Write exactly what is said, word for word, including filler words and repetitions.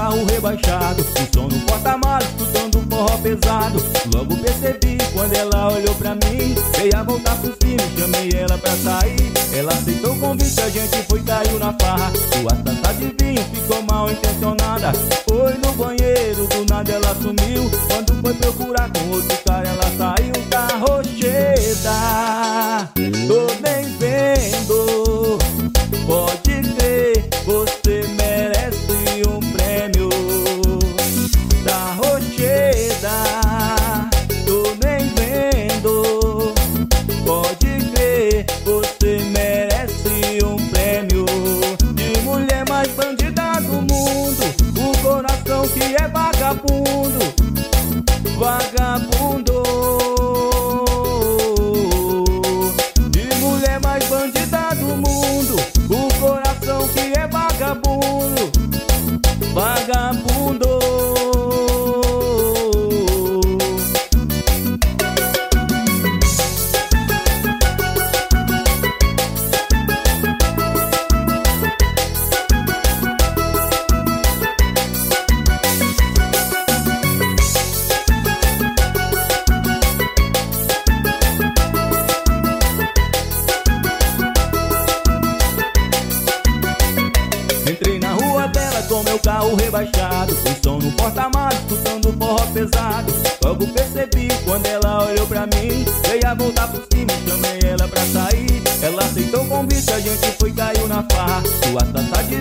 carro rebaixado, o som no porta-malas, escutando um forró pesado. Logo percebi quando ela olhou pra mim, veio a voltar por cima, chamei ela pra sair. Ela aceitou o convite, a gente foi, caiu na farra. Duas taças de vinho, ficou mal intencionada. Foi no banheiro, do nada ela sumiu. Quando foi procurar com outro cara, ela saiu da Rocheda. Tô nem vendo, pode crer, você merece um prêmio da Rocheda. Tô nem vendo, pode crer, você merece um prêmio de mulher mais bandida do mundo. O coração que é vagabundo, vagabundo. De mulher mais bandida do mundo, o coração que é vagabundo, vagabundo. Entrei na rua dela com meu carro rebaixado, o som no porta-malas, escutando forró pesado. Logo percebi quando ela olhou pra mim, veio a voltar por cima, chamei ela pra sair. Ela aceitou o convite, a gente foi, caiu na farra. Duas taças de